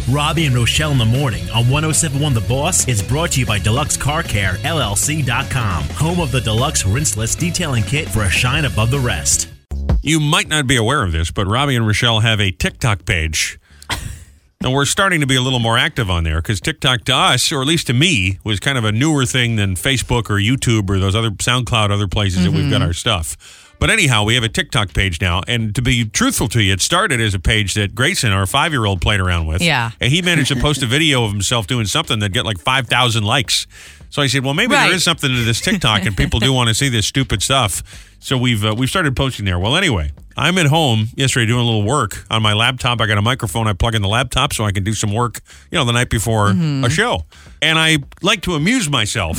Robbie and Rochelle in the morning on 107.1 The Boss is brought to you by Deluxe Car Care, LLC.com, home of the Deluxe Rinseless Detailing Kit for a shine above the rest. You might not be aware of this, but Robbie and Rochelle have a TikTok page. And we're starting to be a little more active on there because TikTok to us, or at least to me, was kind of a newer thing than Facebook or YouTube or those other SoundCloud, other places that we've got our stuff. But anyhow, we have a TikTok page now. And to be truthful to you, it started as a page that Grayson, our 5-year-old, played around with. Yeah. And he managed to post a video of himself doing something that get like 5,000 likes. So I said, well, maybe there is something to this TikTok and people do want to see this stupid stuff. So we've started posting there. Well, anyway, I'm at home yesterday doing a little work on my laptop. I got a microphone. I plug in the laptop so I can do some work, the night before a show. And I like to amuse myself.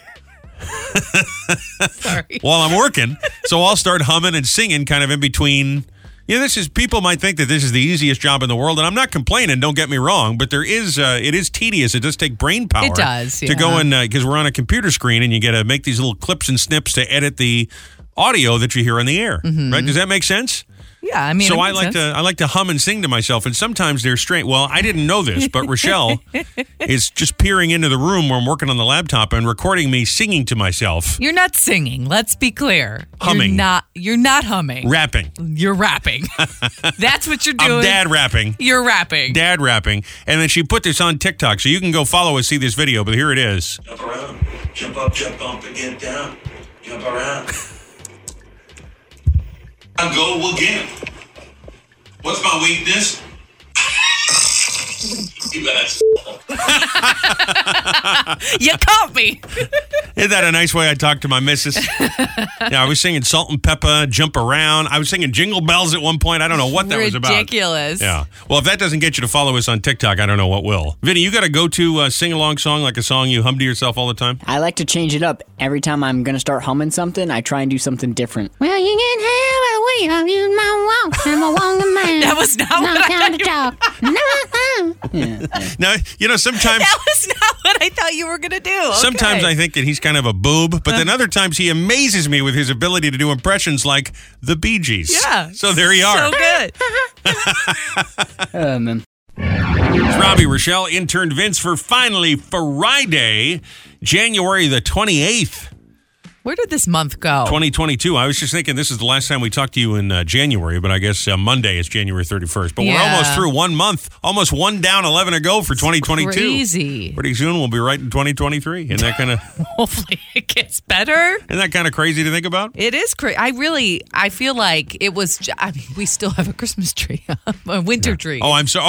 Sorry. While I'm working. So I'll start humming and singing kind of in between. People might think that this is the easiest job in the world, and I'm not complaining, don't get me wrong, but it is tedious. It does take brain power. It does, to go in, because we're on a computer screen, and you got to make these little clips and snips to edit the audio that you hear on the air, right? Does that make sense? Yeah, I mean, so I like to hum and sing to myself, and sometimes they're strange. Well, I didn't know this, but Rochelle is just peering into the room where I'm working on the laptop and recording me singing to myself. You're not singing. Let's be clear. Humming. You're not humming. Rapping. You're rapping. That's what you're doing. I'm dad rapping. You're rapping. Dad rapping. And then she put this on TikTok, so you can go follow us, see this video, but here it is. Jump around, jump up, jump bump, and get down. Jump around. I go again. What's my weakness? You best. You caught me. Isn't that a nice way I talk to my missus? Yeah, I was singing Salt and Pepper, Jump Around. I was singing Jingle Bells at one point. I don't know what that was about. Ridiculous. Yeah. Well, if that doesn't get you to follow us on TikTok, I don't know what will. Vinny, you got a go-to sing-along song, like a song you hum to yourself all the time? I like to change it up. Every time I'm going to start humming something, I try and do something different. Well, you can have it away. I'll use my walk. I'm a woman man. That was not what I thought Now, sometimes... That was not what I thought you were going to do. Okay. Sometimes I think that he's kind of a boob, but then other times he amazes me with his ability to do impressions like the Bee Gees. Yeah. So there you are. So good. It's Robbie, Rochelle, intern Vince for finally Friday, January the 28th. Where did this month go? 2022. I was just thinking this is the last time we talked to you in January, but I guess Monday is January 31st. But we're almost through 1 month, almost 1 down, 11 to go for 2022. Crazy. Pretty soon we'll be right in 2023. Isn't that kind of... Hopefully it gets better. Isn't that kind of crazy to think about? It is crazy. I feel like it was... we still have a Christmas tree, a winter tree. Oh, I'm sorry.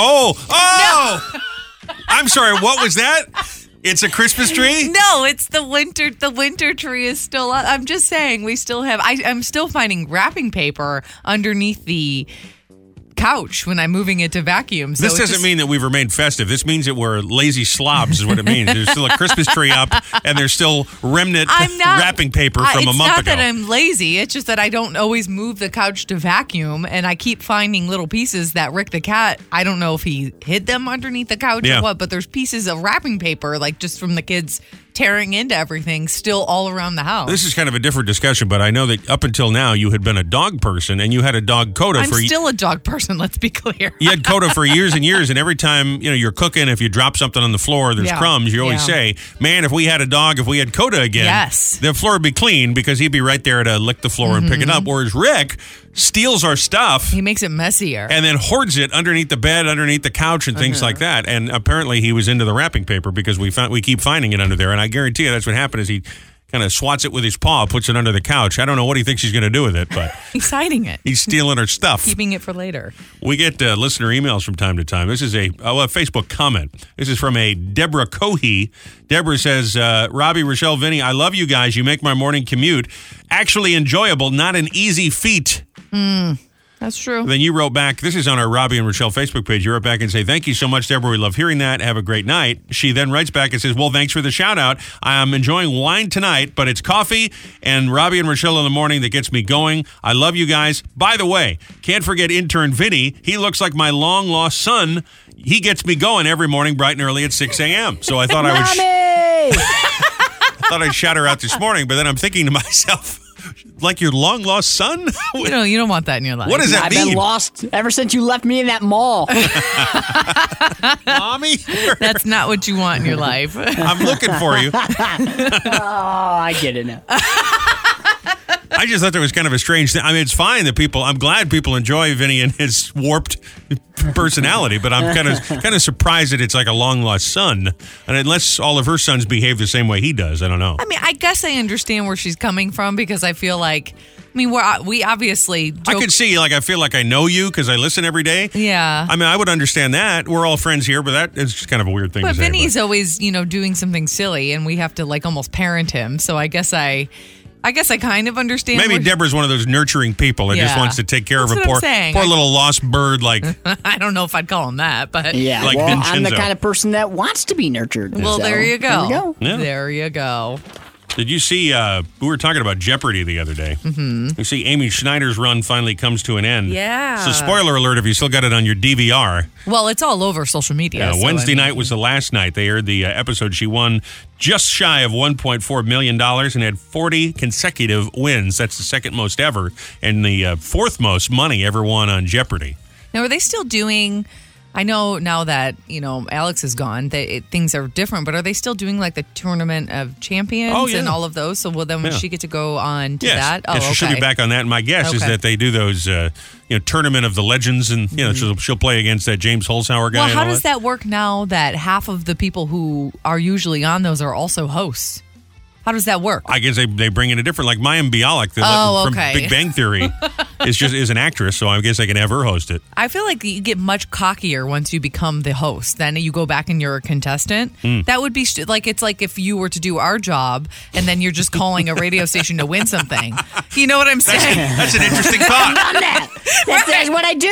Oh! No! I'm sorry. What was that? It's a Christmas tree? No, it's the winter. The winter tree is still up. I'm just saying we still have. I'm still finding wrapping paper underneath the couch when I'm moving it to vacuum. So this doesn't mean that we've remained festive. This means that we're lazy slobs is what it means. There's still a Christmas tree up and there's still remnant wrapping paper from a month ago. It's not that I'm lazy. It's just that I don't always move the couch to vacuum and I keep finding little pieces that Rick the cat, I don't know if he hid them underneath the couch or what, but there's pieces of wrapping paper like just from the kids tearing into everything still all around the house. This is kind of a different discussion, but I know that up until now you had been a dog person and you had a dog Coda I'm still a dog person, let's be clear. You had Coda for years and years, and every time you're cooking, if you drop something on the floor, there's crumbs, you always say, man, if we had a dog, if we had Coda again, the floor would be clean because he'd be right there to lick the floor and pick it up. Whereas Rick steals our stuff. He makes it messier. And then hoards it underneath the bed, underneath the couch, and things like that. And apparently he was into the wrapping paper because we keep finding it under there. And I guarantee you that's what happened is he kind of swats it with his paw, puts it under the couch. I don't know what he thinks he's going to do with it, but... He's hiding it. He's stealing our stuff. Keeping it for later. We get listener emails from time to time. This is a Facebook comment. This is from a Deborah Cohey. Deborah says, Robbie, Rochelle, Vinny, I love you guys. You make my morning commute actually enjoyable, not an easy feat. That's true. Then you wrote back, this is on our Robbie and Rochelle Facebook page. You wrote back and say, thank you so much, Deborah. We love hearing that. Have a great night. She then writes back and says, well, thanks for the shout out. I'm enjoying wine tonight, but it's coffee and Robbie and Rochelle in the morning that gets me going. I love you guys. By the way, can't forget intern Vinny. He looks like my long lost son. He gets me going every morning bright and early at 6 a.m. So I thought I'd shout her out this morning, but then I'm thinking to myself, like your long lost son? You don't want that in your life. What does that mean? I've been lost ever since you left me in that mall. Mommy? That's not what you want in your life. I'm looking for you. Oh, I get it now. I just thought that was kind of a strange thing. I mean, it's fine that I'm glad people enjoy Vinny and his warped personality, but I'm kind of surprised that it's like a long lost son. And unless all of her sons behave the same way he does, I don't know. I mean, I guess I understand where she's coming from because I feel like, we obviously joke. I could see, like, I feel like I know you because I listen every day. Yeah. I mean, I would understand that. We're all friends here, but that is just kind of a weird thing to say. But Vinny's always, doing something silly, and we have to, like, almost parent him. So I guess I kind of understand. Maybe Deborah's one of those nurturing people that just wants to take care of a poor little lost bird. Like, I don't know if I'd call him that, but yeah, like I'm the kind of person that wants to be nurtured. Well, so, there you go. There we go. Yeah. There you go. Did you see, we were talking about Jeopardy the other day. Mm-hmm. You see Amy Schneider's run finally comes to an end. Yeah. So spoiler alert if you still got it on your DVR. Well, it's all over social media. Wednesday night was the last night. They aired the episode. She won just shy of $1.4 million and had 40 consecutive wins. That's the second most ever and the fourth most money ever won on Jeopardy. Now, are they still doing... I know now that, Alex is gone, things are different, but are they still doing like the Tournament of Champions and all of those? So will then she get to go on to that? Oh, she should be back on that. And my guess is that they do those, Tournament of the Legends and, she'll play against that James Holzhauer guy. Well, how does that work now that half of the people who are usually on those are also hosts? How does that work? I guess they bring in a different, like Mayim Bialik from Big Bang Theory is an actress, so I guess I can have her host it. I feel like you get much cockier once you become the host. Then you go back and you're a contestant. That would be it's like if you were to do our job and then you're just calling a radio station to win something. You know what I'm saying? That's an interesting thought. That's what I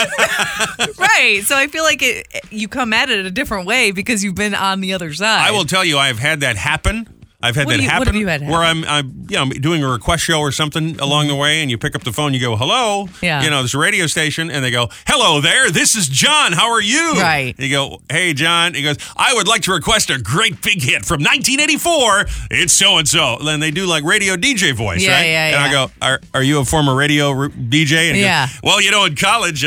do. Right. So I feel like you come at it a different way because you've been on the other side. I will tell you, I've had that happen. I've had that happen. What have you had happen? Where I'm doing a request show or something along the way, and you pick up the phone, you go, hello. Yeah. There's a radio station, and they go, hello there, this is John, how are you? Right. You go, hey, John. He goes, I would like to request a great big hit from 1984. It's so-and-so. Then they do like radio DJ voice, right? Yeah. And I go, are you a former radio DJ? And he goes, well, in college,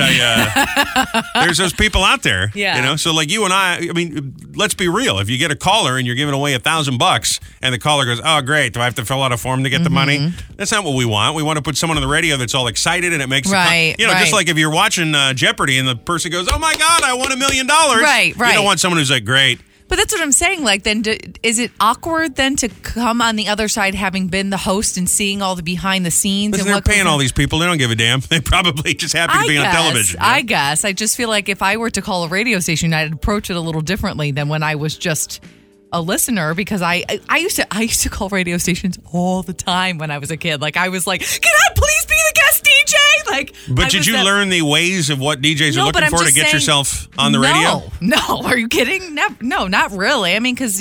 there's those people out there. Yeah. So like you and I mean, let's be real. If you get a caller and you're giving away $1,000, and the caller goes, oh, great, do I have to fill out a form to get the money? That's not what we want. We want to put someone on the radio that's all excited and it makes just like if you're watching Jeopardy and the person goes, oh, my God, I won $1 million. Right. You don't want someone who's like, great. But that's what I'm saying. Like, then is it awkward then to come on the other side having been the host and seeing all the behind the scenes? Listen, they're paying all these people. They don't give a damn. They probably just happy to be on television. I guess. I just feel like if I were to call a radio station, I'd approach it a little differently than when I was just a listener, because I used to call radio stations all the time when I was a kid. Like, I was like, can I please be the guest DJ? Like, but did you learn the ways of what DJs are looking for to get yourself on the radio? No, are you kidding? No, not really. I mean, because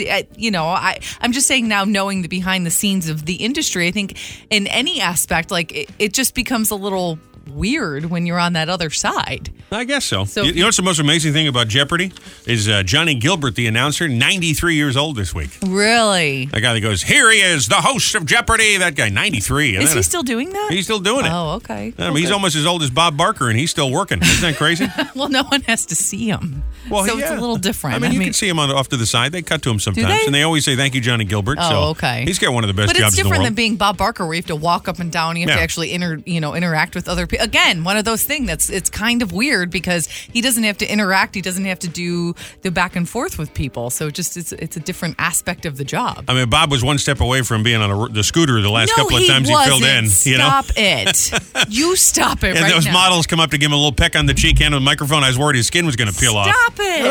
I'm just saying now, knowing the behind the scenes of the industry, I think in any aspect, like it just becomes a little weird when you're on that other side. I guess so. You know what's the most amazing thing about Jeopardy is Johnny Gilbert, the announcer, 93 years old this week. Really? That guy that goes, here he is, the host of Jeopardy. That guy, 93. Is he still doing that? He's still doing it. Oh, okay. He's almost as old as Bob Barker, and he's still working. Isn't that crazy? Well, no one has to see him. Well, so it's a little different. I mean, you can see him off to the side. They cut to him sometimes, and they always say, thank you, Johnny Gilbert. Oh, okay. He's got one of the best jobs in the world. But it's different than being Bob Barker, where you have to walk up and down. You have to actually interact with other people. Again, one of those things it's kind of weird because he doesn't have to interact. He doesn't have to do the back and forth with people. So it's a different aspect of the job. I mean, Bob was one step away from being on the scooter the last couple of times he filled in. Stop it. You stop it right now. And those models come up to give him a little peck on the cheek, hand on the microphone. I was worried his skin was going to peel off. Stop it.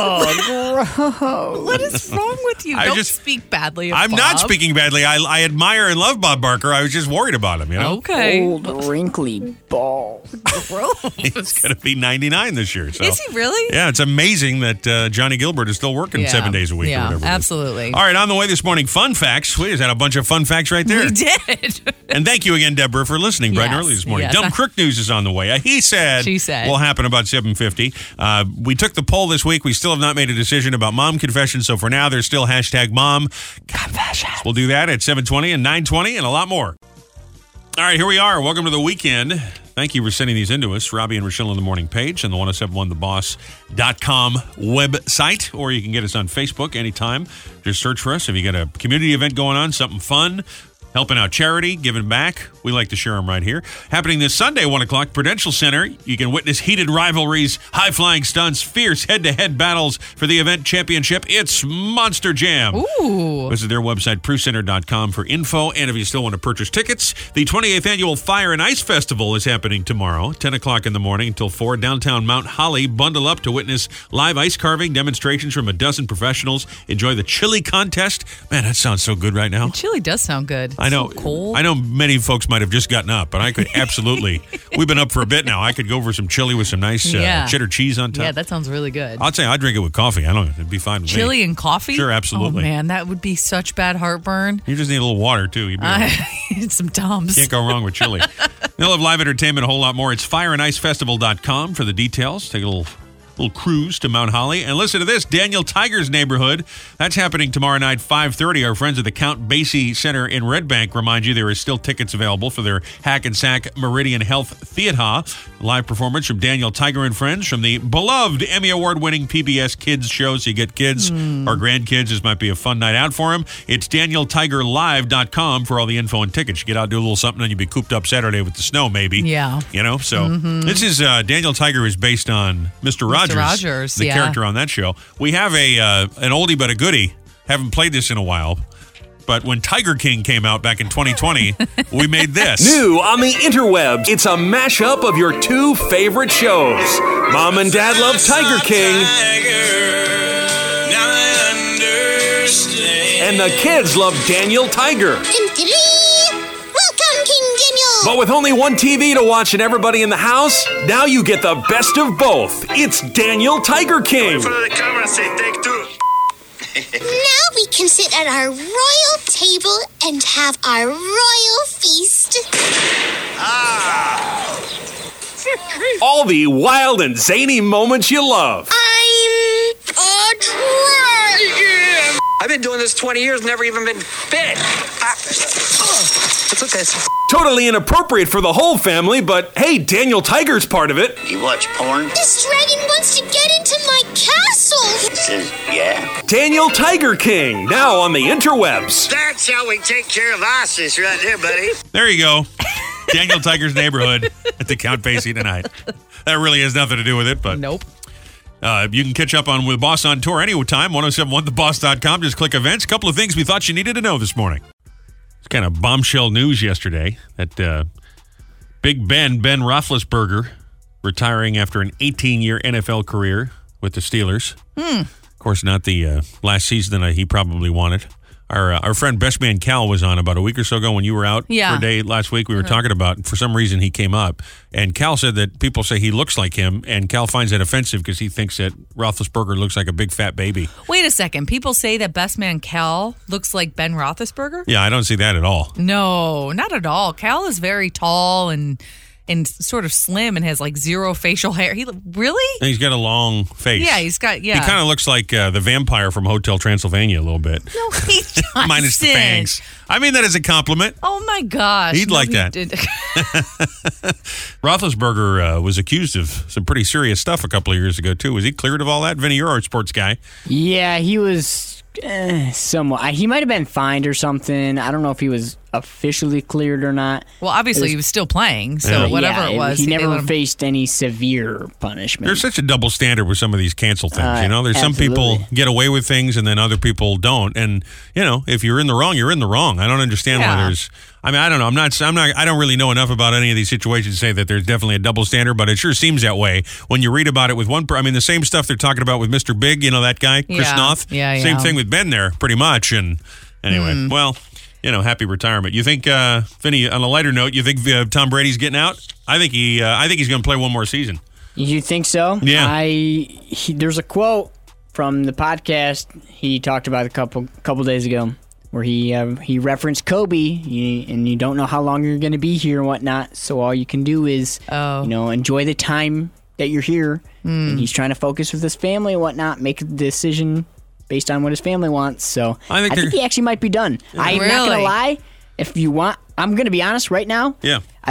Oh, what is wrong with you? Don't speak badly of I'm Bob. not speaking badly. I admire and love Bob Barker. I was just worried about him, Okay. Old wrinkly ball. He's going to be 99 this year. So. Is he really? Yeah, it's amazing that Johnny Gilbert is still working 7 days a week. Yeah, or whatever. Absolutely. All right, on the way this morning, fun facts. We just had a bunch of fun facts right there. We did. And thank you again, Deborah, for listening bright and early this morning. Yes. Dumb Crook News is on the way. He said. She said. Will happen about 7:50. We took the poll this week. We still have not made a decision about mom confessions. So for now, there's still #mom confessions. We'll do that at 7:20 and 9:20 and a lot more. All right, here we are. Welcome to the weekend. Thank you for sending these into us. Robbie and Rochelle in the Morning page and the 1071theboss.com website, or you can get us on Facebook anytime. Just search for us. If you got a community event going on, something fun, helping out charity, giving back, we like to share them right here. Happening this Sunday, 1 o'clock, Prudential Center. You can witness heated rivalries, high-flying stunts, fierce head-to-head battles for the event championship. It's Monster Jam. Ooh. Visit their website, prewcenter.com, for info. And if you still want to purchase tickets, the 28th Annual Fire and Ice Festival is happening tomorrow, 10 o'clock in the morning until 4, downtown Mount Holly. Bundle up to witness live ice carving demonstrations from a dozen professionals. Enjoy the chili contest. Man, that sounds so good right now. Chili does sound good. I know. So cold. I know many folks might have just gotten up, but I could absolutely. We've been up for a bit now. I could go for some chili with some nice cheddar cheese on top. Yeah, that sounds really good. I'd say I'd drink it with coffee. I don't know. It'd be fine with Chili me. and coffee? Sure, absolutely. Oh, man, that would be such bad heartburn. You just need a little water, too. You'd be all right. Some Tums. Can't go wrong with chili. They'll have live entertainment, a whole lot more. It's fireandicefestival.com for the details. Take a little cruise to Mount Holly. And listen to this, Daniel Tiger's Neighborhood. That's happening tomorrow night, 5:30. Our friends at the Count Basie Center in Red Bank remind you there is still tickets available for their Hackensack Meridian Health Theater. Live performance from Daniel Tiger and friends from the beloved Emmy Award-winning PBS Kids show. So you get kids or grandkids. This might be a fun night out for them. It's DanielTigerLive.com for all the info and tickets. You get out, do a little something, and you'll be cooped up Saturday with the snow, maybe. Yeah. You know, so this is Daniel Tiger is based on Mr. Rogers, the character on that show. We have an oldie but a goodie. Haven't played this in a while, but when Tiger King came out back in 2020, we made this. New on the interwebs, it's a mashup of your two favorite shows. Mom and Dad love Tiger King, and the kids love Daniel Tiger. But with only one TV to watch and everybody in the house, now you get the best of both. It's Daniel Tiger King. Now we can sit at our royal table and have our royal feast. All the wild and zany moments you love. I'm a dragon. I've been doing this 20 years, never even been bit. It's okay. Totally inappropriate for the whole family, but hey, Daniel Tiger's part of it. You watch porn? This dragon wants to get into my castle. Says, yeah. Daniel Tiger King, now on the interwebs. That's how we take care of ISIS right there, buddy. There you go. Daniel Tiger's Neighborhood at the Count Basie tonight. That really has nothing to do with it, but Nope. You can catch up on with Boss on Tour anytime, 1071theboss.com. Just click events. A couple of things we thought you needed to know this morning. It's kind of bombshell news yesterday that Big Ben Roethlisberger, retiring after an 18-year NFL career with the Steelers. Of course, not the last season that he probably wanted. Our friend Best Man Cal was on about a week or so ago when you were out for a day last week. We were talking about, for some reason, he came up. And Cal said that people say he looks like him, and Cal finds that offensive because he thinks that Roethlisberger looks like a big fat baby. Wait a second. People say that Best Man Cal looks like Ben Roethlisberger? Yeah, I don't see that at all. No, not at all. Cal is very tall and sort of slim and has like zero facial hair. Really? And he's got a long face. Yeah, he's got, He kind of looks like the vampire from Hotel Transylvania a little bit. No, he doesn't. Minus the fangs. I mean that as a compliment. Oh, my gosh. He'd like that. Roethlisberger was accused of some pretty serious stuff a couple of years ago, too. Was he cleared of all that? Vinny, you're our sports guy. Yeah, he was somewhat. He might have been fined or something. I don't know if he was officially cleared or not. Well, obviously he was still playing, so whatever it was. He never faced any severe punishment. There's such a double standard with some of these cancel things, you know? There's some people get away with things and then other people don't. And, you know, if you're in the wrong, you're in the wrong. I don't understand why there's... I mean, I don't know. I don't really know enough about any of these situations to say that there's definitely a double standard, but it sure seems that way when you read about it with one... I mean, the same stuff they're talking about with Mr. Big, you know, that guy, Chris Noth. Same thing with Ben there, pretty much. And anyway, well... You know, happy retirement. You think, Vinny, on a lighter note, you think Tom Brady's getting out? I think he's going to play one more season. You think so? Yeah. There's a quote from the podcast he talked about a couple days ago where he referenced Kobe, and you don't know how long you're going to be here and whatnot. So all you can do is, enjoy the time that you're here. And he's trying to focus with his family and whatnot, make a decision based on what his family wants. So I think he actually might be done. I'm not going to lie. If you want, I'm going to be honest right now. Yeah. I don't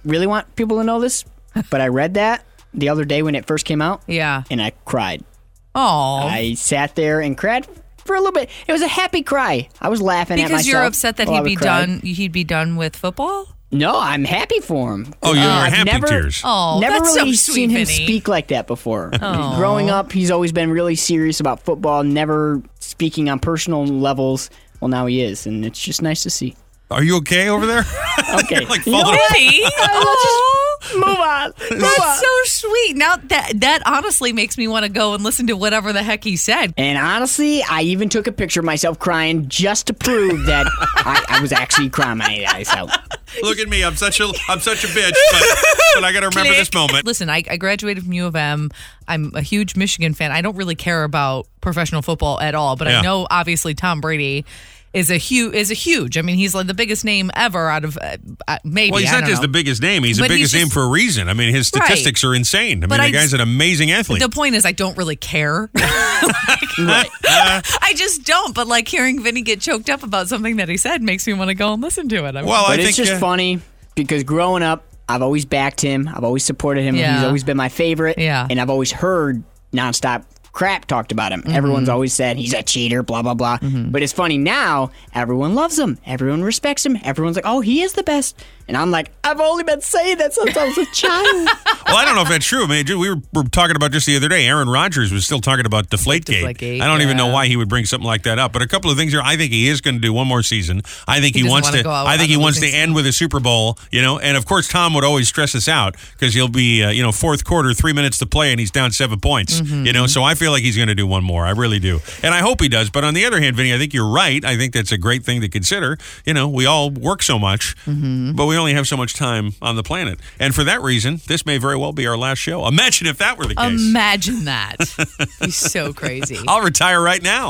really want people to know this, but I read that the other day when it first came out. Yeah. And I cried. Oh. I sat there and cried for a little bit. It was a happy cry. I was laughing at myself. Because you're upset that he'd be done with football? No, I'm happy for him. Oh, you're happy tears. Oh, never that's really so sweet, seen him Vinny. speak like that before. Growing up, he's always been really serious about football, never speaking on personal levels. Well, now he is, and it's just nice to see. Are you okay over there? Okay. Like falling Vinny? Move on. That's so sweet. Now that honestly makes me want to go and listen to whatever the heck he said. And honestly, I even took a picture of myself crying just to prove that I was actually crying my eyes out. Look at me. I'm such a bitch, but I got to remember this moment. Listen, I graduated from U of M. I'm a huge Michigan fan. I don't really care about professional football at all, but I know obviously Tom Brady is a huge. I mean, he's like the biggest name ever out of maybe. Well, he's not just the biggest name. He's the biggest name for a reason. I mean, his statistics are insane. I mean, the guy's an amazing athlete. The point is, I don't really care. I just don't. But like hearing Vinny get choked up about something that he said makes me want to go and listen to it. But it's just funny because growing up, I've always backed him. I've always supported him. Yeah. He's always been my favorite. Yeah. And I've always heard nonstop crap talked about him. Everyone's always said he's a cheater, blah, blah, blah. But it's funny now, everyone loves him. Everyone respects him. Everyone's like, oh, he is the best. And I'm like, I've only been saying that since I was a child. Well, I don't know if that's true. I mean, we were talking about just the other day, Aaron Rodgers was still talking about Deflategate. I don't even know why he would bring something like that up. But a couple of things here. I think he is going to do one more season. I think he wants to. I think he wants to end with a Super Bowl. And of course, Tom would always stress us out because he'll be, fourth quarter, 3 minutes to play, and he's down 7 points. So I feel like he's going to do one more. I really do, and I hope he does. But on the other hand, Vinny, I think you're right. I think that's a great thing to consider. We all work so much, but we only have so much time on the planet, and for that reason, this may very well be our last show. Imagine if that were the case. Imagine that. He's so crazy. I'll retire right now.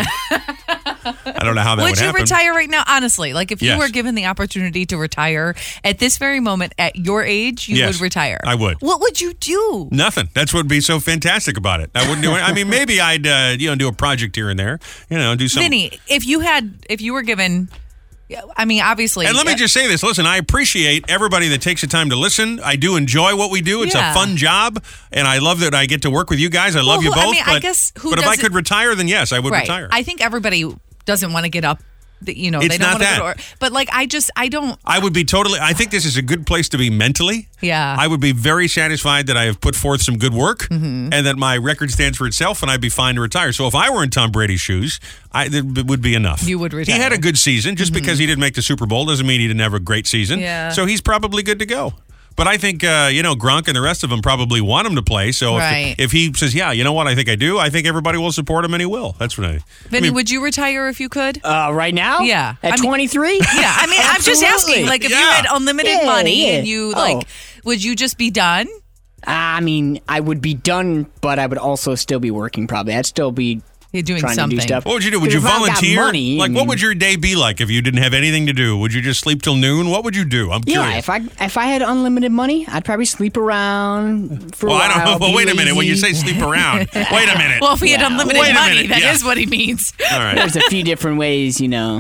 I don't know how that would happen. Would you retire right now? Honestly, like if you were given the opportunity to retire at this very moment at your age, you would retire. I would. What would you do? Nothing. That's what would be so fantastic about it. I wouldn't do it. I mean, maybe I'd do a project here and there. Do something. Vinny, if you were given. I mean, obviously. And let me just say this. Listen, I appreciate everybody that takes the time to listen. I do enjoy what we do. It's a fun job, and I love that I get to work with you guys. I love you both. I mean, I guess but if I could retire, then yes, I would retire. I think everybody doesn't want to get up. They don't want to go to work. But like, I don't. I would be totally. I think this is a good place to be mentally. Yeah. I would be very satisfied that I have put forth some good work and that my record stands for itself, and I'd be fine to retire. So if I were in Tom Brady's shoes, it would be enough. You would retire. He had a good season. Just because he didn't make the Super Bowl doesn't mean he didn't have a great season. Yeah. So he's probably good to go. But I think, Gronk and the rest of them probably want him to play. So if he says, yeah, you know what, I think I do, I think everybody will support him, and he will. That's what Vinny, would you retire if you could? Right now? Yeah. At 23? Yeah. I mean, I'm just asking. Like, if you had unlimited money and you, would you just be done? I mean, I would be done, but I would also still be working probably. I'd still be... You're doing trying something. to do stuff. What would you do? Would you volunteer? Money, what would your day be like if you didn't have anything to do? Would you just sleep till noon? What would you do? I'm curious. Yeah, if I had unlimited money, I'd probably sleep around for a while. I don't know. But wait a minute. When you say sleep around, wait a minute. Well, if he had unlimited money, that is what he means. All right. There's a few different ways,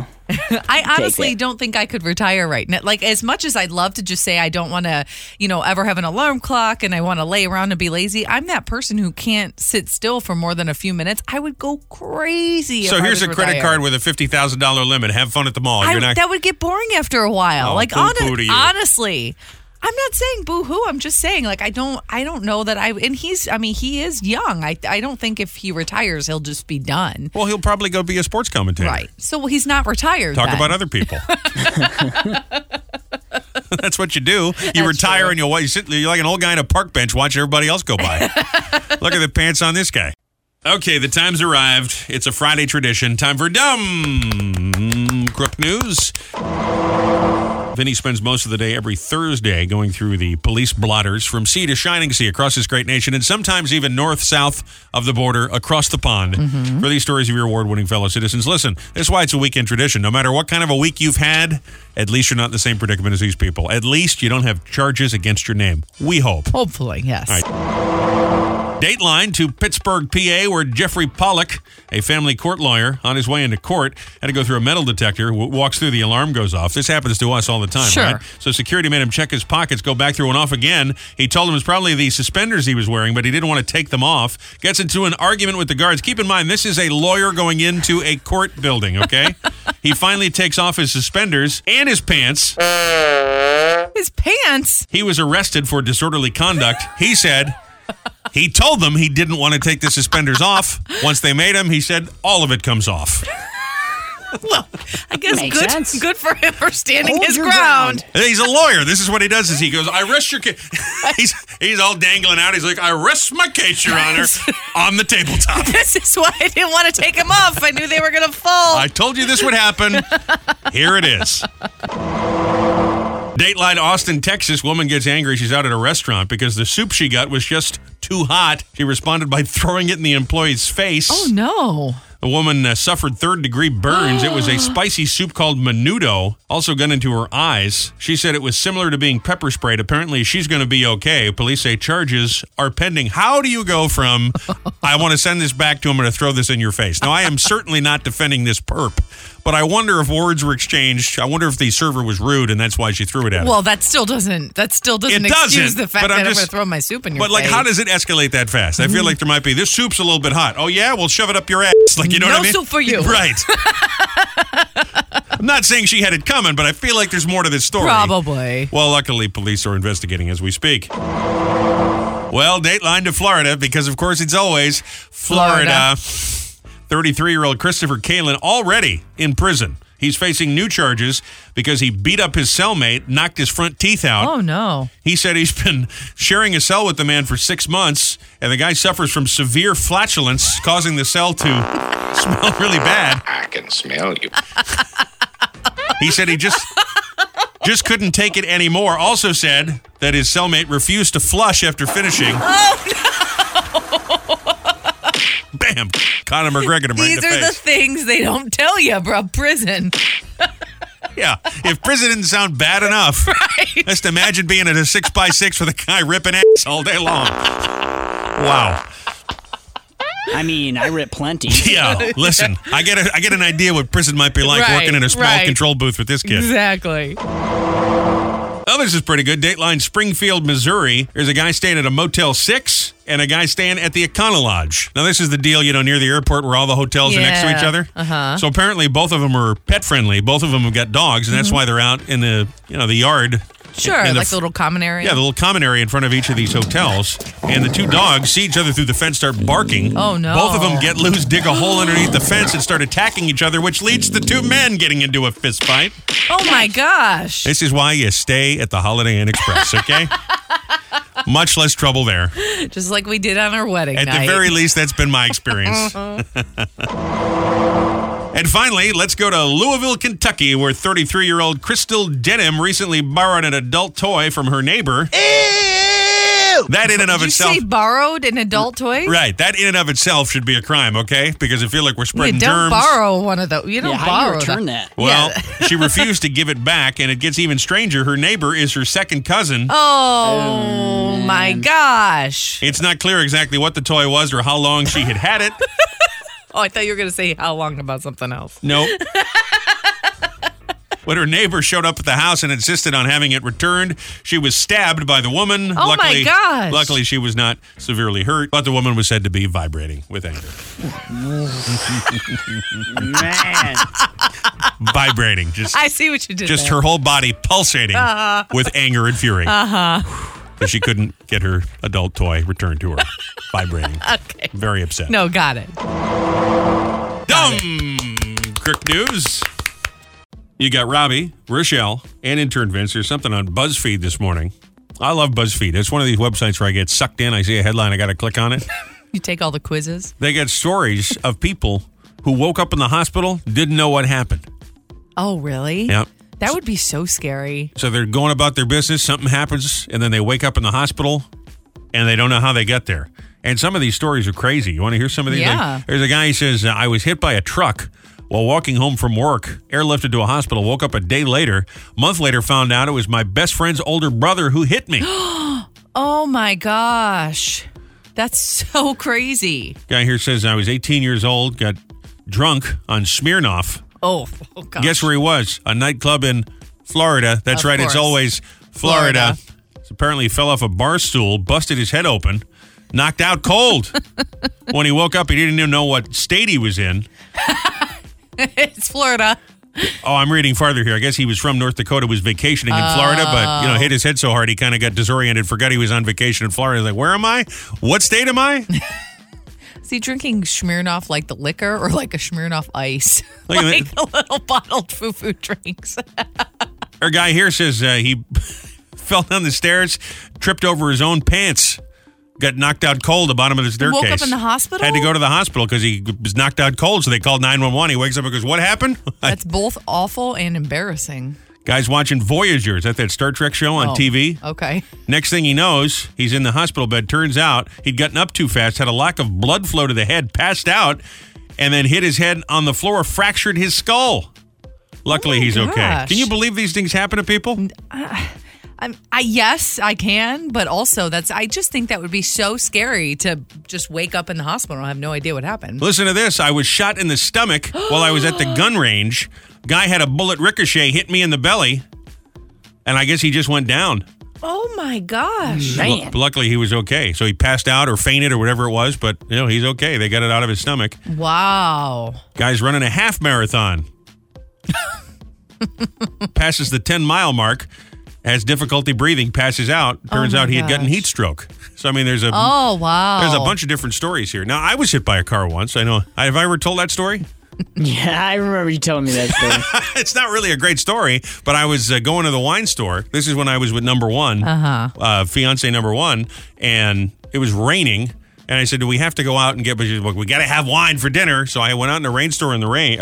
I honestly don't think I could retire right now. Like, as much as I'd love to just say I don't want to, ever have an alarm clock and I want to lay around and be lazy, I'm that person who can't sit still for more than a few minutes. I would go crazy. So here's a credit card with a $50,000 limit. Have fun at the mall. That would get boring after a while. Honestly. I'm not saying boo-hoo. I'm just saying, like, I don't know that and he is young. I don't think if he retires, he'll just be done. Well, he'll probably go be a sports commentator. Right. So he's not retired. Talk about other people. That's what you do. You retire and you're like an old guy on a park bench watching everybody else go by. Look at the pants on this guy. Okay, the time's arrived. It's a Friday tradition. Time for Dumb Crook News. Vinny spends most of the day every Thursday going through the police blotters from sea to shining sea across this great nation, and sometimes even north, south of the border, across the pond, for these stories of your award-winning fellow citizens. Listen, that's why it's a weekend tradition. No matter what kind of a week you've had, at least you're not in the same predicament as these people. At least you don't have charges against your name. We hope. Hopefully, yes. All right. Dateline to Pittsburgh, PA, where Jeffrey Pollock, a family court lawyer, on his way into court, had to go through a metal detector, walks through, the alarm goes off. This happens to us all the time, Sure. right? So security made him check his pockets, go back through and off again. He told him it was probably the suspenders he was wearing, but he didn't want to take them off. Gets into an argument with the guards. Keep in mind, this is a lawyer going into a court building, okay? He finally takes off his suspenders and his pants. His pants? He was arrested for disorderly conduct. He said he told them he didn't want to take the suspenders off. Once they made him, he said all of it comes off. Well, I guess Makes sense. good for him for standing Hold his your ground. He's a lawyer. This is what he does. Is he goes, I rest your case. He's all dangling out. He's like, I rest my case, Your Honor, on the tabletop. This is why I didn't want to take him off. I knew they were going to fall. I told you this would happen. Here it is. Dateline, Austin, Texas. Woman gets angry. She's out at a restaurant because the soup she got was just too hot. She responded by throwing it in the employee's face. Oh, no. The woman suffered third-degree burns. It was a spicy soup called menudo, also got into her eyes. She said it was similar to being pepper sprayed. Apparently, she's going to be okay. Police say charges are pending. How do you go from, I want to send this back to him, I'm going to throw this in your face? Now, I am certainly not defending this perp, but I wonder if words were exchanged. I wonder if the server was rude, and that's why she threw it at him. Well, that still doesn't excuse the fact but that I'm I'm just- going to throw my soup in your But, like, face. how does it escalate that fast? I feel like there might be, this soup's a little bit hot. Oh, yeah? Well, shove it up your ass. Like, you know what I mean? No soup for you. Right. I'm not saying she had it coming, but I feel like there's more to this story. Probably. Well, luckily, police are investigating as we speak. Well, Dateline to Florida, because, of course, it's always Florida. 33-year-old Christopher Kalin already in prison. He's facing new charges because he beat up his cellmate, knocked his front teeth out. Oh, no. He said he's been sharing a cell with the man for 6 months, and the guy suffers from severe flatulence, causing the cell to smell really bad. I can smell you. He said he just couldn't take it anymore. Also said that his cellmate refused to flush after finishing. Oh, no. Bam! Conor McGregor him right in These the are the face. things they don't tell you about prison. Yeah, if prison didn't sound bad enough, Right. just imagine being at a 6x6 with a guy ripping ass all day long. Wow. I mean, I rip plenty. Yeah, listen, I get an idea what prison might be like Right, working in a small right. control booth with this kid. Exactly. Oh, this is pretty good. Dateline, Springfield, Missouri. There's a guy staying at a Motel 6 and a guy staying at the Econo Lodge. Now, this is the deal, near the airport where all the hotels are next to each Yeah. other. Uh-huh. So apparently both of them are pet friendly. Both of them have got dogs, and that's why they're out in the, the yard. Sure, in like the little common area. Yeah, the little common area in front of each of these hotels. And the two dogs see each other through the fence, start barking. Oh, no. Both of them get loose, dig a hole underneath the fence, and start attacking each other, which leads to two men getting into a fist fight. Oh, my gosh. This is why you stay at the Holiday Inn Express, okay? Much less trouble there. Just like we did on our wedding At night. the very least, that's been my experience. And finally, let's go to Louisville, Kentucky, where 33-year-old Crystal Denham recently borrowed an adult toy from her neighbor. That in and of Did you itself... say borrowed an adult toy? Right, that in and of itself should be a crime, okay? Because I feel like we're You spreading don't germs. borrow one of those. You don't Yeah, how do borrow you return that. that? Well, Yeah. she refused to give it back, and it gets even stranger. Her neighbor is her second cousin. Oh, my gosh. It's not clear exactly what the toy was or how long she had it. Oh, I thought you were going to say how long about something else. Nope. When her neighbor showed up at the house and insisted on having it returned, she was stabbed by the woman. Oh, my gosh. Luckily, she was not severely hurt, but the woman was said to be vibrating with anger. Man. Vibrating. Just, I see what you did just there. her whole body pulsating with anger and fury. Because she couldn't get her adult toy returned to her. Vibrating. Okay. Very upset. No, got it. Dumb Crick News. You got Robbie, Rochelle, and intern Vince. There's something on BuzzFeed this morning. I love BuzzFeed. It's one of these websites where I get sucked in. I see a headline. I got to click on it. You take all the quizzes. They get stories of people who woke up in the hospital, didn't know what happened. Oh, really? Yep. That would be so scary. So they're going about their business. Something happens, and then they wake up in the hospital, and they don't know how they got there. And some of these stories are crazy. You want to hear some of these? Yeah. There's a guy who says, I was hit by a truck while walking home from work, airlifted to a hospital, woke up a day later. Month later, found out it was my best friend's older brother who hit me. Oh, my gosh. That's so crazy. Guy here says, I was 18 years old, got drunk on Smirnoff. Oh gosh. Guess where he was? A nightclub in Florida. That's Of right. course. It's always Florida. So apparently he fell off a bar stool, busted his head open, knocked out cold. When he woke up, he didn't even know what state he was in. It's Florida. Oh, I'm reading farther here. I guess he was from North Dakota, was vacationing in Florida, but hit his head so hard he kind of got disoriented, forgot he was on vacation in Florida. He's like, where am I? What state am I? Is he drinking Smirnoff like the liquor or like a Smirnoff ice? Look at Like the little bottled foo-foo drinks. Our guy here says he fell down the stairs, tripped over his own pants, got knocked out cold at the bottom of the staircase. Woke up in the hospital? Had to go to the hospital because he was knocked out cold, so they called 911. He wakes up and goes, what happened? That's both awful and embarrassing. Guy's watching Voyager. Is that Star Trek show on TV? Okay. Next thing he knows, he's in the hospital bed. Turns out he'd gotten up too fast, had a lack of blood flow to the head, passed out, and then hit his head on the floor, fractured his skull. Luckily, he's okay. gosh. Can you believe these things happen to people? Yes, I can, but also I just think that would be so scary to just wake up in the hospital and have no idea what happened. Listen to this. I was shot in the stomach while I was at the gun range. Guy had a bullet ricochet, hit me in the belly, and I guess he just went down. Oh my gosh. Man. Luckily, he was okay. So he passed out or fainted or whatever it was, but he's okay. They got it out of his stomach. Wow. Guy's running a half marathon. Passes the 10-mile mark. Has difficulty breathing, passes out. Turns out he had gotten heat stroke. So, I mean, there's a bunch of different stories here. Now, I was hit by a car once. I know. Have I ever told that story? Yeah, I remember you telling me that story. It's not really a great story, but I was going to the wine store. This is when I was with number one, fiance number one, and it was raining. And I said, do we have to go out and get, we got to have wine for dinner. So I went out in the wine store in the rain,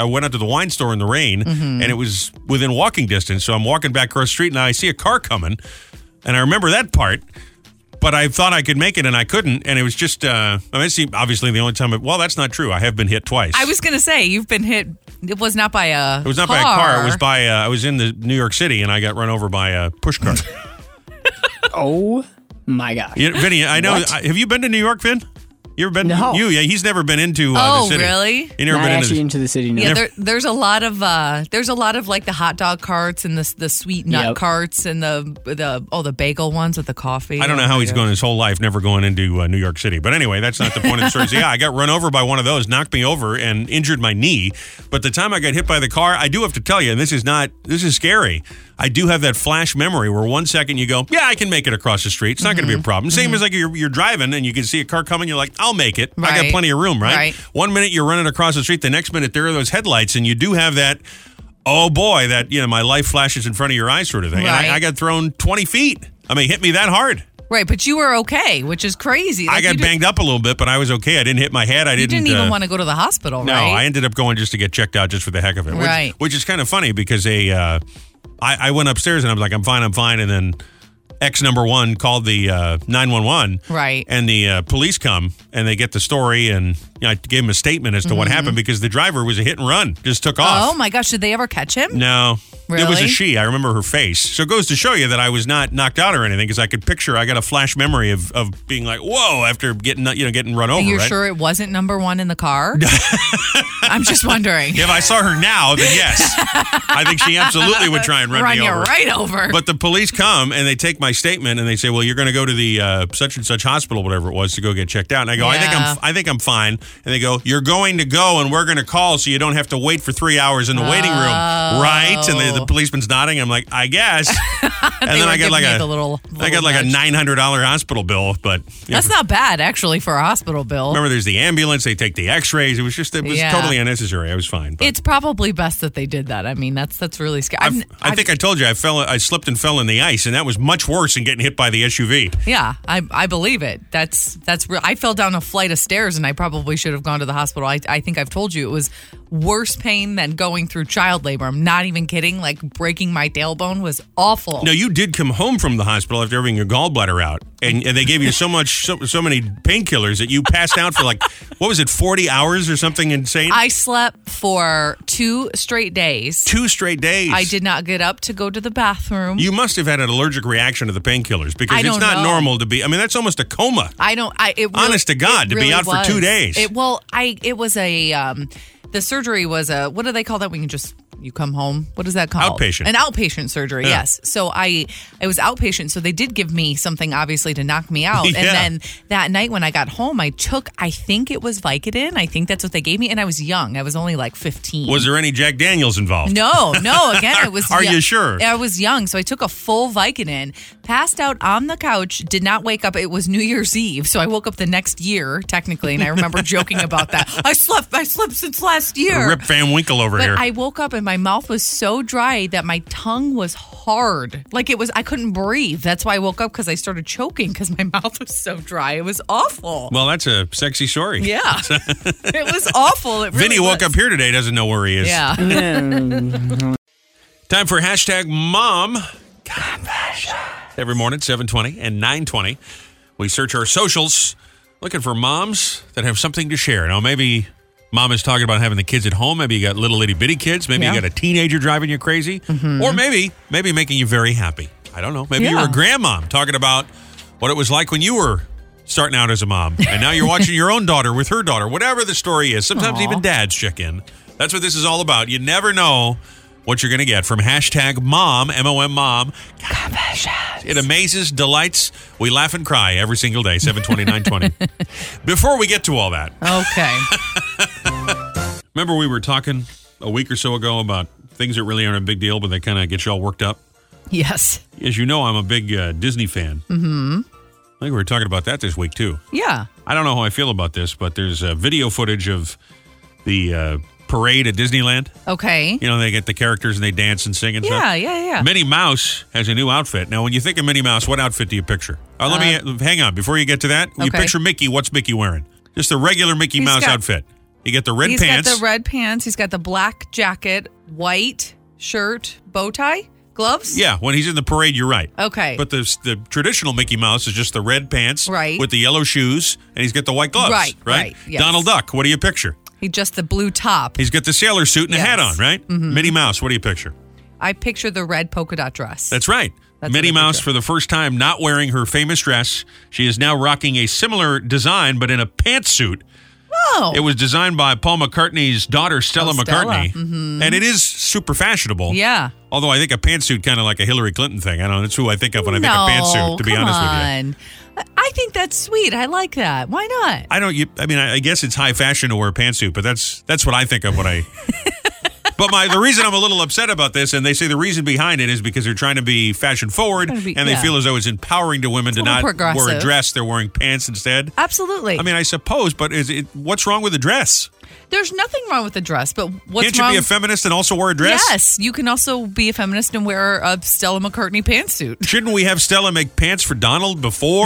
and it was within walking distance. So I'm walking back across the street and I see a car coming. And I remember that part, but I thought I could make it and I couldn't. And it was just, obviously the only time, that's not true. I have been hit twice. I was going to say, you've been hit. It was not by a It was not by a car. It was by, I was in the New York City and I got run over by a push cart. Oh my gosh. Vinny, I know. Have you been to New York, Vin? You ever been? No. He's never been into the city. Oh, really? He never Not been actually into the city. No. Yeah, there's a lot of like the hot dog carts and the sweet nut carts and the bagel ones with the coffee. I don't know how he's going his whole life never going into New York City. But anyway, that's not the point of the story. So, I got run over by one of those, knocked me over, and injured my knee. But the time I got hit by the car, I do have to tell you, and this is scary. I do have that flash memory where 1 second you go, I can make it across the street. It's not going to be a problem. Same as like you're driving and you can see a car coming. You're like, I'll make it. Right. I got plenty of room, right? 1 minute you're running across the street. The next minute there are those headlights and you do have that, oh boy, that, my life flashes in front of your eyes sort of thing. Right. And I got thrown 20 feet. I mean, hit me that hard. Right, but you were okay, which is crazy. I got banged up a little bit, but I was okay. I didn't hit my head. You didn't even want to go to the hospital, right? No, I ended up going just to get checked out just for the heck of it. Right. Which is kind of funny because I went upstairs and I was like, I'm fine. And then X number one called the 911. Right. And the police come and they get the story and I gave them a statement as to what happened because the driver was a hit and run, just took off. Oh my gosh, did they ever catch him? No. Really? It was a she. I remember her face. So it goes to show you that I was not knocked out or anything because I could picture, I got a flash memory of being like, whoa, after getting run over. You're right? sure it wasn't number one in the car? I'm just wondering. If I saw her now, then yes. I think she absolutely would try and run me over. You right over. But the police come and they take my statement and they say, well, you're going to go to the such and such hospital, whatever it was, to go get checked out. And I go, I think I'm fine. And they go, you're going to go and we're going to call so you don't have to wait for 3 hours in the waiting room. Right? And the policeman's nodding. I'm like, I guess. And then I got like a $900 hospital bill. But that's not bad, actually, for a hospital bill. Remember, there's the ambulance. They take the x-rays. It was totally unnecessary. I was fine. But it's probably best that they did that. I mean, that's really scary. I think I told you I slipped and fell in the ice, and that was much worse than getting hit by the SUV. Yeah, I believe it. That's real. I fell down a flight of stairs, and I probably should have gone to the hospital. I think I've told you it was worse pain than going through child labor. I'm not even kidding. Like breaking my tailbone was awful. No, you did come home from the hospital after having your gallbladder out, and they gave you so many painkillers that you passed out for like, what was it, 40 hours or something insane? I slept for 2 straight days. 2 straight days. I did not get up to go to the bathroom. You must have had an allergic reaction to the painkillers because it's not normal to be. I mean, that's almost a coma. Honest to God, to be out for 2 days. It was the surgery was what do they call that when you come home? What is that called? Outpatient. An outpatient surgery, yes. So it was outpatient. So they did give me something, obviously, to knock me out. Yeah. And then that night when I got home, I think it was Vicodin. I think that's what they gave me. And I was young. I was only like 15. Was there any Jack Daniels involved? No. Again, it was... Are you sure? I was young. So I took a full Vicodin, passed out on the couch, did not wake up. It was New Year's Eve. So I woke up the next year, technically. And I remember joking about that. I slept since last year. Rip Van Winkle over here. But I woke up and my mouth was so dry that my tongue was hard. Like I couldn't breathe. That's why I woke up, because I started choking because my mouth was so dry. It was awful. Well, that's a sexy story. Yeah. It was awful. It really Vinny woke up here today, doesn't know where he is. Yeah. Time for hashtag Mom Confession. Every morning, 7:20 and 9:20, we search our socials looking for moms that have something to share. Now, maybe Mom is talking about having the kids at home. Maybe you got little itty bitty kids. Maybe you got a teenager driving you crazy. Mm-hmm. Or maybe making you very happy. I don't know. Maybe you're a grandmom talking about what it was like when you were starting out as a mom. And now you're watching your own daughter with her daughter. Whatever the story is. Sometimes even dads check in. That's what this is all about. You never know what you're going to get from hashtag Mom, M-O-M, Mom. Confessions. It amazes, delights. We laugh and cry every single day, 7:20, 9:20. Before we get to all that. Okay. Remember we were talking a week or so ago about things that really aren't a big deal, but they kind of get you all worked up? Yes. As you know, I'm a big Disney fan. Mm-hmm. I think we were talking about that this week, too. Yeah. I don't know how I feel about this, but there's video footage of the parade at Disneyland. Okay. You know, they get the characters and they dance and sing and stuff. Yeah. Minnie Mouse has a new outfit. Now, when you think of Minnie Mouse, what outfit do you picture? Hang on. Before you get to that, you picture Mickey. What's Mickey wearing? Just the regular Mickey Mouse outfit. You get the red pants. He's got the red pants. He's got the black jacket, white shirt, bow tie, gloves. Yeah, when he's in the parade, you're right. Okay. But the traditional Mickey Mouse is just the red pants right, with the yellow shoes, and he's got the white gloves. Right. Yes. Donald Duck, what do you picture? He just the blue top. He's got the sailor suit and a hat on, right? Mm-hmm. Minnie Mouse, what do you picture? I picture the red polka dot dress. That's right. Minnie Mouse, for the first time, not wearing her famous dress. She is now rocking a similar design, but in a pantsuit. Oh. It was designed by Paul McCartney's daughter, Stella McCartney. Mm-hmm. And it is super fashionable. Yeah. Although I think a pantsuit kind of like a Hillary Clinton thing. I don't know. That's who I think of when I think of pantsuit, to be honest with you. I think that's sweet. I like that. Why not? I guess it's high fashion to wear a pantsuit, but that's what I think of when I... But the reason I'm a little upset about this, and they say the reason behind it is because they're trying to be fashion forward, and they feel as though it's empowering to women to not wear a dress. They're wearing pants instead. Absolutely. I mean, I suppose, but what's wrong with the dress? There's nothing wrong with the dress, but what's Can't you be a feminist and also wear a dress? Yes, you can also be a feminist and wear a Stella McCartney pantsuit. Shouldn't we have Stella make pants for Donald before?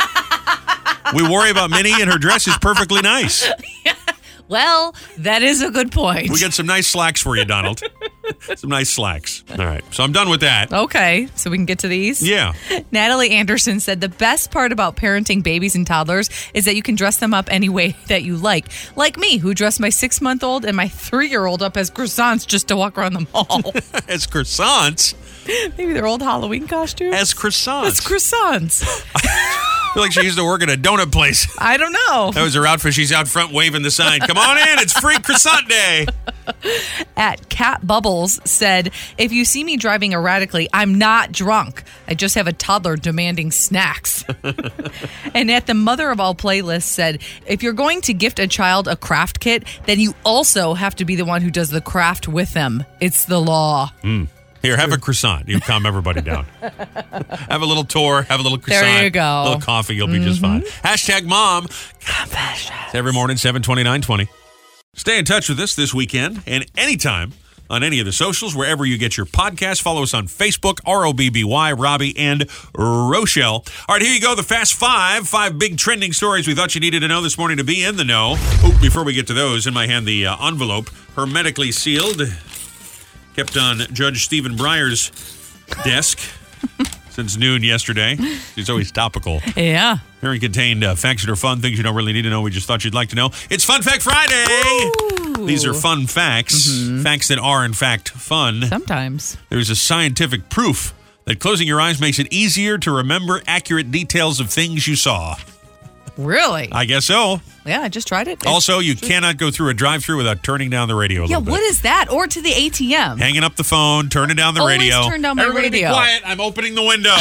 We worry about Minnie, and her dress is perfectly nice. Well, that is a good point. We got some nice slacks for you, Donald. Some nice slacks. All right. So I'm done with that. Okay. So we can get to these? Yeah. Natalie Anderson said the best part about parenting babies and toddlers is that you can dress them up any way that you like. Like me, who dressed my 6-month-old and my 3-year-old up as croissants just to walk around the mall. As croissants? Maybe they're old Halloween costumes. As croissants? As croissants. I feel like she used to work at a donut place. I don't know. That was her outfit. She's out front waving the sign. Come on in. It's free croissant day. At Cat Bubbles said, if you see me driving erratically, I'm not drunk. I just have a toddler demanding snacks. And at the Mother of All Playlists said, if you're going to gift a child a craft kit, then you also have to be the one who does the craft with them. It's the law. Here, have a croissant. You calm everybody down. Have a little tour. Have a little croissant. There you go. A little coffee. You'll be just fine. Hashtag Mom Confessions. Every morning, 7:20, 9:20. Stay in touch with us this weekend and anytime on any of the socials, wherever you get your podcast. Follow us on Facebook, ROBBY, Robbie and Rochelle. All right, here you go. The Fast Five. 5 big trending stories we thought you needed to know this morning to be in the know. Oh, before we get to those, in my hand, the envelope, hermetically sealed, kept on Judge Stephen Breyer's desk since noon yesterday. He's always topical. Yeah. Hearing contained facts that are fun, things you don't really need to know, we just thought you'd like to know. It's Fun Fact Friday! Ooh. These are fun facts, facts that are, in fact, fun. Sometimes. There's a scientific proof that closing your eyes makes it easier to remember accurate details of things you saw. Really? I guess so. Yeah, I just tried it. Also, you cannot go through a drive-thru without turning down the radio a little bit. What is that? Or to the ATM. Hanging up the phone, turning down the radio. Always turn down my Everybody radio. Be quiet. I'm opening the window.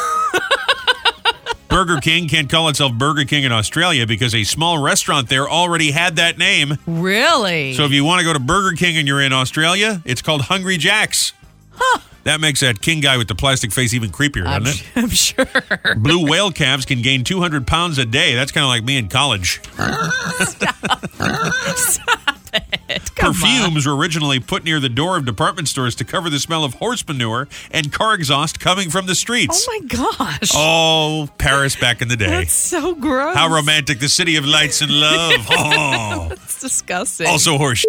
Burger King can't call itself Burger King in Australia because a small restaurant there already had that name. Really? So if you want to go to Burger King and you're in Australia, it's called Hungry Jack's. Huh. That makes that King guy with the plastic face even creepier, doesn't it? I'm sure. Blue whale calves can gain 200 pounds a day. That's kind of like me in college. Stop it. Come Perfumes were originally put near the door of department stores to cover the smell of horse manure and car exhaust coming from the streets. Oh, my gosh. Oh, Paris back in the day. That's so gross. How romantic, the city of lights and love. Oh. That's disgusting. Also horse.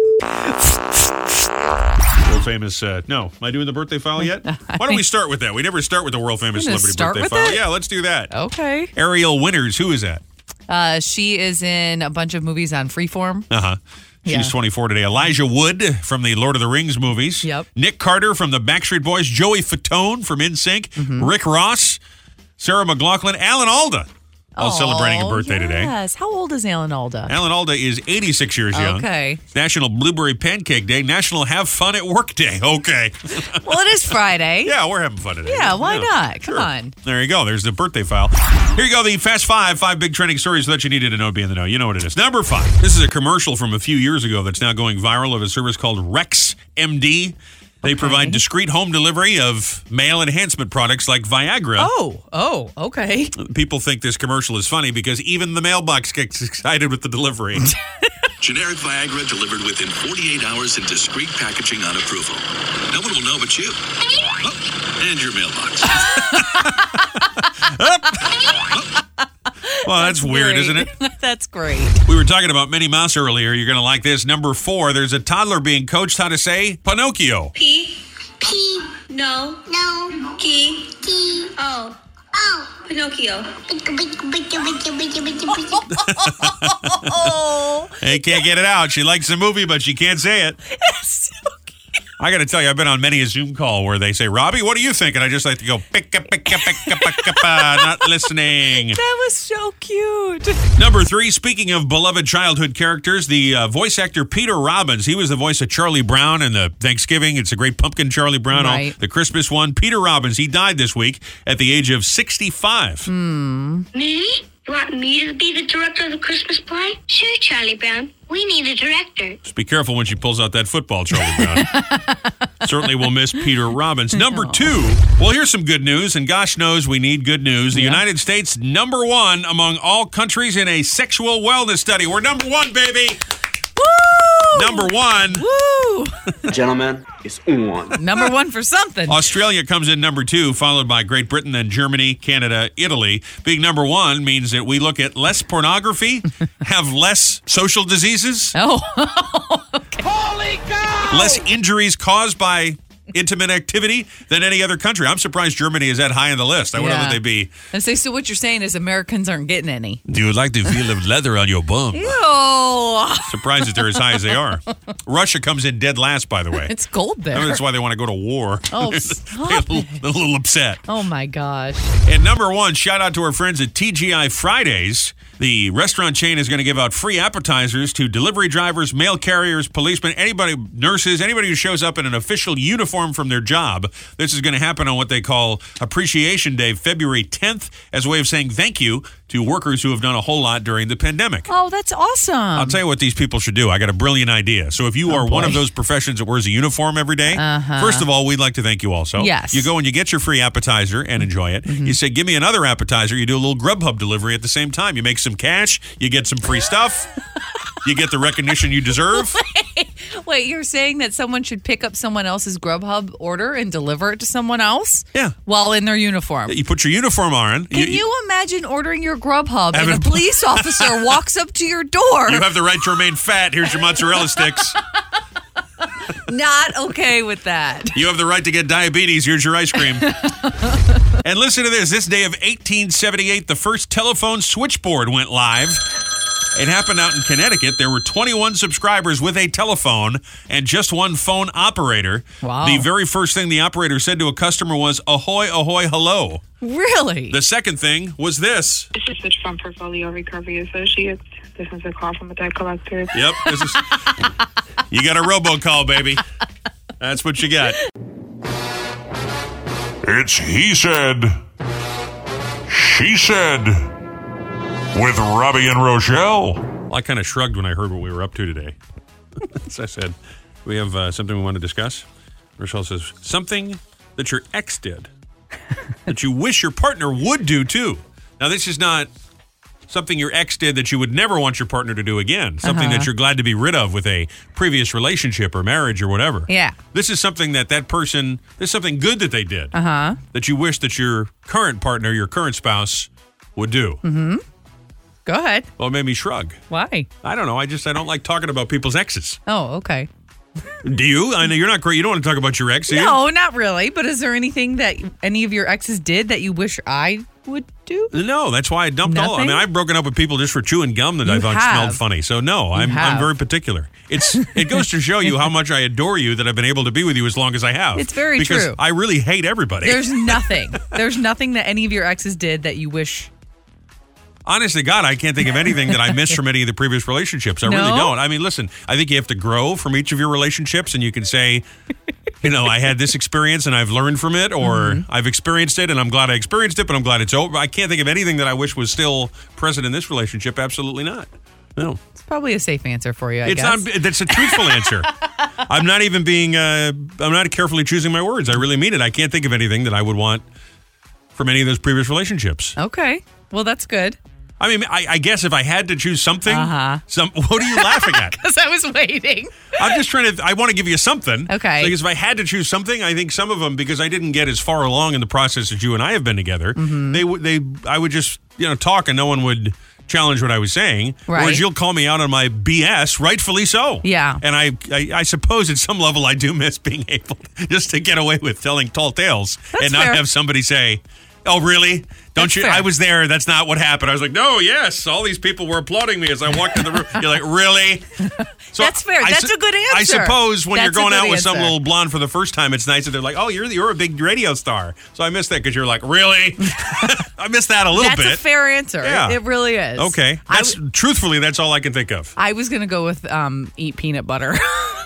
World famous, no. Am I doing the birthday file yet? Why don't we start with that? We never start with the world famous celebrity birthday file. Yeah, let's do that. Okay. Ariel Winters, who is that? She is in a bunch of movies on Freeform. Uh-huh. She's 24 today. Elijah Wood from the Lord of the Rings movies. Yep. Nick Carter from the Backstreet Boys. Joey Fatone from NSYNC. Rick Ross. Sarah McLachlan. Alan Alda. All celebrating a birthday today. Yes. How old is Alan Alda? Alan Alda is 86 years young. Okay. National Blueberry Pancake Day. National Have Fun at Work Day. Okay. Well, it is Friday. Yeah, we're having fun today. Yeah, why not? Come on. There you go. There's the birthday file. Here you go. The Fast Five. 5 big trending stories that you needed to know to be in the know. You know what it is. Number 5. This is a commercial from a few years ago that's now going viral of a service called Rex MD. They provide discreet home delivery of male enhancement products like Viagra. Oh, okay. People think this commercial is funny because even the mailbox gets excited with the delivery. Generic Viagra delivered within 48 hours in discreet packaging on approval. No one will know but you. Oh, and your mailbox. Well, that's weird, isn't it? That's great. We were talking about Minnie Mouse earlier. You're going to like this. Number 4, there's a toddler being coached how to say Pinocchio. P. No. P. O. Pinocchio. Hey, can't get it out. She likes the movie, but she can't say it. It's so cute. I got to tell you, I've been on many a Zoom call where they say, Robbie, what do you think? And I just like to go, not listening. That was so cute. Number 3, speaking of beloved childhood characters, the voice actor Peter Robbins, he was the voice of Charlie Brown in the Thanksgiving. It's a great pumpkin Charlie Brown, right. The Christmas one. Peter Robbins, he died this week at the age of 65. Me? You want me to be the director of the Christmas play? Sure, Charlie Brown. We need a director. Just be careful when she pulls out that football, Charlie Brown. Certainly will miss Peter Robbins. Number 2, well, here's some good news, and gosh knows we need good news. The United States, number 1 among all countries in a sexual wellness study. We're number 1, baby. Woo! Number 1. Woo! Gentlemen, it's on. Number 1 for something. Australia comes in number 2, followed by Great Britain, then Germany, Canada, Italy. Being number 1 means that we look at less pornography, have less social diseases. Oh, okay. Holy cow! Less injuries caused by intimate activity than any other country. I'm surprised Germany is that high on the list. I would have thought they'd be. And so what you're saying is Americans aren't getting any. Do you like the feel of leather on your bum? Ew. Surprised that they're as high as they are. Russia comes in dead last, by the way. It's cold there. I mean, that's why they want to go to war. Oh, They're stop a little upset. Oh, my gosh. And number 1, shout out to our friends at TGI Fridays. The restaurant chain is going to give out free appetizers to delivery drivers, mail carriers, policemen, anybody, nurses, anybody who shows up in an official uniform from their job. This is going to happen on what they call Appreciation Day, February 10th, as a way of saying thank you to workers who have done a whole lot during the pandemic. Oh, that's awesome. I'll tell you what these people should do. I got a brilliant idea. So if you are one of those professions that wears a uniform every day, first of all, we'd like to thank you also. Yes. You go and you get your free appetizer and enjoy it. You say, give me another appetizer. You do a little Grubhub delivery at the same time. You make some cash. You get some free stuff. You get the recognition you deserve. Wait, you're saying that someone should pick up someone else's Grubhub order and deliver it to someone else? Yeah. While in their uniform. You put your uniform on. Can you imagine ordering your Grubhub and a police officer walks up to your door? You have the right to remain fat. Here's your mozzarella sticks. Not okay with that. You have the right to get diabetes. Here's your ice cream. And listen to this. This day of 1878, the first telephone switchboard went live. It happened out in Connecticut. There were 21 subscribers with a telephone and just one phone operator. Wow. The very first thing the operator said to a customer was, ahoy, ahoy, hello. Really? The second thing was this. This is Switch from Portfolio Recovery Associates. This is a call from a debt collector. Yep. You got a robocall, baby. That's what you got. It's He Said, She Said with Robbie and Rochelle. Well, I kind of shrugged when I heard what we were up to today. As I said, we have something we want to discuss. Rochelle says, something that your ex did that you wish your partner would do too. Now, this is not something your ex did that you would never want your partner to do again. Something that you're glad to be rid of with a previous relationship or marriage or whatever. Yeah. This is something that person, this is something good that they did. That you wish that your current partner, your current spouse would do. Mm-hmm. Go ahead. Well, it made me shrug. Why? I don't know. I don't like talking about people's exes. Oh, okay. Do you? I know you're not great. You don't want to talk about your ex, do you? No, not really. But is there anything that any of your exes did that you wish I would do? No, that's why I dumped all. I mean, I've broken up with people just for chewing gum that I thought smelled funny. So no, I'm very particular. It goes to show you how much I adore you that I've been able to be with you as long as I have. It's very because true. I really hate everybody. There's nothing that any of your exes did that you wish. Honest to God, I can't think of anything that I missed from any of the previous relationships. I really don't. I mean, listen, I think you have to grow from each of your relationships, and you can say, I had this experience and I've learned from it, or I've experienced it and I'm glad I experienced it, but I'm glad it's over. I can't think of anything that I wish was still present in this relationship. Absolutely not. No. It's probably a safe answer for you, I guess. That's a truthful answer. I'm not even being, I'm not carefully choosing my words. I really mean it. I can't think of anything that I would want from any of those previous relationships. Okay. Well, that's good. I mean, I guess if I had to choose something, what are you laughing at? Because I was waiting. I'm just trying to, I want to give you something. Okay. Because if I had to choose something, I think some of them, because I didn't get as far along in the process as you and I have been together, I would just, talk and no one would challenge what I was saying. Right. Whereas you'll call me out on my BS, rightfully so. Yeah. And I suppose at some level I do miss being able just to get away with telling tall tales and not have somebody say, oh, really? Don't you? Fair. I was there. That's not what happened. I was like, no, yes. All these people were applauding me as I walked in the room. You're like, really? So that's fair. That's a good answer. I suppose when you're going out with some little blonde for the first time, it's nice that they're like, oh, you're a big radio star. So I missed that because you're like, really? I missed that a little bit. That's a fair answer. Yeah. It really is. Okay. Truthfully, that's all I can think of. I was going to go with eat peanut butter.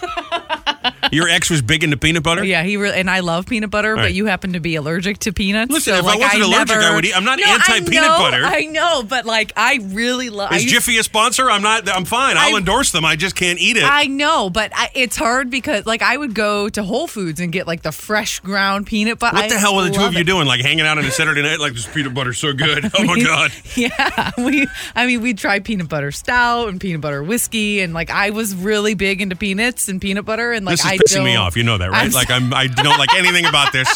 Your ex was big into peanut butter? Yeah, and I love peanut butter, but you happen to be allergic to peanuts. Listen, if I wasn't allergic, I would eat. I'm not anti-peanut butter. I know, but I really love. Is Jiffy a sponsor? I'm not. I'm fine. I'll endorse them. I just can't eat it. I know, but it's hard because I would go to Whole Foods and get the fresh ground peanut butter. What the hell were the two of you doing? Hanging out on a Saturday night? This peanut butter's so good. Oh my God. Yeah, we'd try peanut butter stout and peanut butter whiskey, and I was really big into peanuts and peanut butter, and this is pissing me off. You know that, right? I don't like anything about this.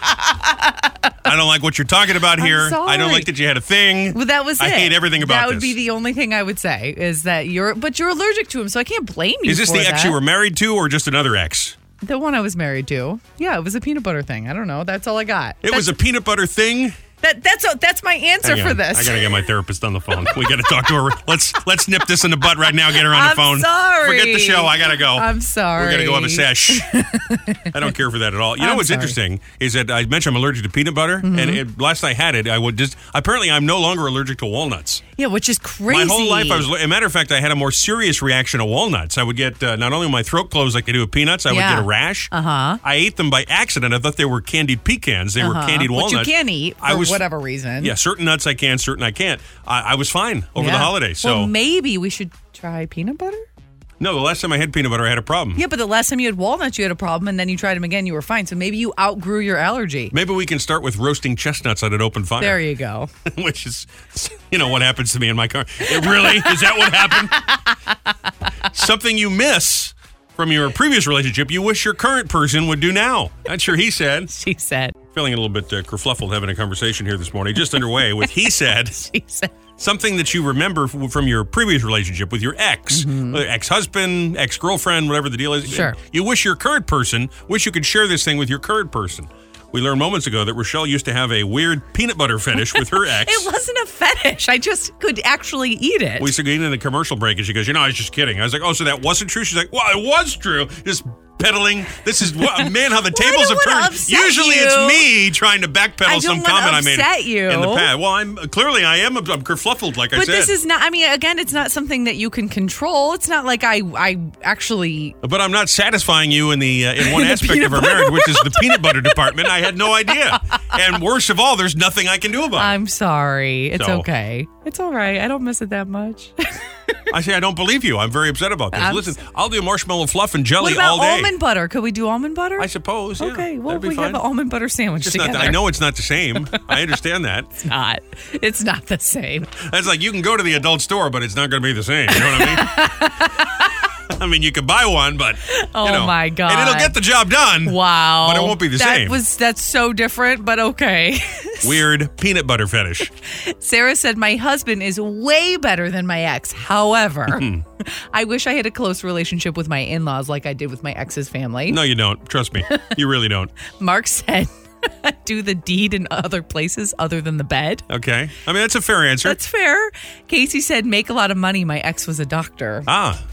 I don't like what you're talking about here. I don't like that you had a thing. Well, that was I hate everything about this. That would be the only thing I would say is that you're allergic to him, so I can't blame you. Is this the ex you were married to or just another ex? The one I was married to. Yeah, it was a peanut butter thing. I don't know. That's all I got. It was a peanut butter thing? That's my answer for this. I gotta get my therapist on the phone. We gotta talk to her. Let's nip this in the butt right now. Get her on the phone. I'm sorry. Forget the show. I gotta go. I'm sorry. We gotta go have a sesh. I don't care for that at all. You know what's interesting is that I mentioned I'm allergic to peanut butter, and last I had it, I would just apparently I'm no longer allergic to walnuts. Yeah, which is crazy. My whole life, as a matter of fact, I had a more serious reaction to walnuts. I would get not only my throat closed like I do with peanuts, I would get a rash. I ate them by accident. I thought they were candied pecans. They were candied walnuts. Which you can eat for whatever reason. Yeah, certain nuts I can, certain I can't. I was fine over the holidays. So well, maybe we should try peanut butter? No, the last time I had peanut butter, I had a problem. Yeah, but the last time you had walnuts, you had a problem, and then you tried them again, you were fine. So maybe you outgrew your allergy. Maybe we can start with roasting chestnuts on an open fire. There you go. Which is, what happens to me in my car. Really? Is that what happened? Something you miss from your previous relationship you wish your current person would do now. Not sure he said. She said. Feeling a little bit kerfluffled having a conversation here this morning. Just underway with he said. She said. Something that you remember from your previous relationship with your ex, ex-husband, ex-girlfriend, whatever the deal is. Sure. You wish your current person, wish you could share this thing with your current person. We learned moments ago that Rochelle used to have a weird peanut butter fetish with her ex. It wasn't a fetish. I just could actually eat it. We started in the commercial break, and she goes, I was just kidding. I was like, oh, so that wasn't true? She's like, well, it was true. Just peddling. This is, man, how the tables have turned. Usually it's me trying to backpedal some comment I made in the past. Well, I'm kerfluffled, like I said. But this is not, again, it's not something that you can control. It's not like I actually. But I'm not satisfying you in one aspect of our marriage, which is the peanut butter department. I had no idea. And worst of all, there's nothing I can do about it. I'm sorry. It's okay. It's all right. I don't miss it that much. I say I don't believe you. I'm very upset about this. Listen, I'll do marshmallow fluff and jelly all day. Almond butter? Could we do almond butter? I suppose, yeah. Okay, well, we have an almond butter sandwich together. I know it's not the same. I understand that. It's not. It's not the same. That's like you can go to the adult store, but it's not going to be the same. You know what I mean? I mean, you could buy one, but my God. And it'll get the job done. Wow. But it won't be the same. That's so different, but okay. Weird peanut butter fetish. Sarah said, my husband is way better than my ex. However, I wish I had a close relationship with my in-laws like I did with my ex's family. No, you don't. Trust me. You really don't. Mark said, do the deed in other places other than the bed. Okay. I mean, that's a fair answer. That's fair. Casey said, make a lot of money. My ex was a doctor.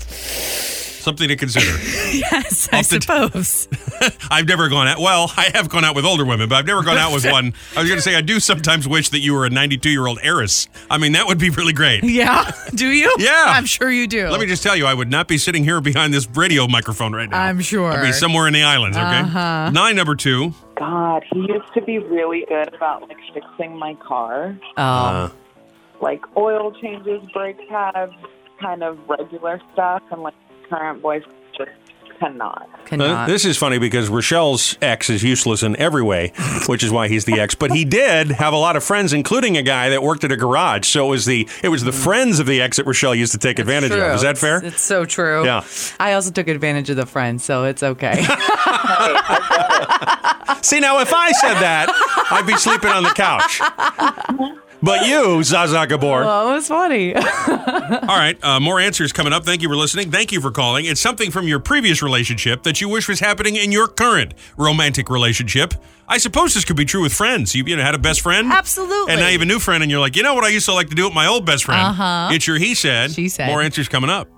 Something to consider. Yes, I suppose. I've never gone out. Well, I have gone out with older women, but I've never gone out with one. I was going to say, I do sometimes wish that you were a 92-year-old heiress. I mean, that would be really great. Yeah. Do you? Yeah. I'm sure you do. Let me just tell you, I would not be sitting here behind this radio microphone right now. I'm sure. I'd be somewhere in the islands, okay? Number 2. God, he used to be really good about, fixing my car. Oil changes, brake pads, kind of regular stuff, and, current boyfriend just cannot. This is funny because Rochelle's ex is useless in every way, which is why he's the ex. But he did have a lot of friends, including a guy that worked at a garage. So it was the friends of the ex that Rochelle used to take advantage of. Is that fair? It's so true. Yeah. I also took advantage of the friends, so it's okay. See, now if I said that, I'd be sleeping on the couch. But you, Zaza Gabor. Well, it was funny. All right, more answers coming up. Thank you for listening. Thank you for calling. It's something from your previous relationship that you wish was happening in your current romantic relationship. I suppose this could be true with friends. You had a best friend? Absolutely. And now you have a new friend, and you're like, you know what I used to like to do with my old best friend? It's your he said. She said. More answers coming up.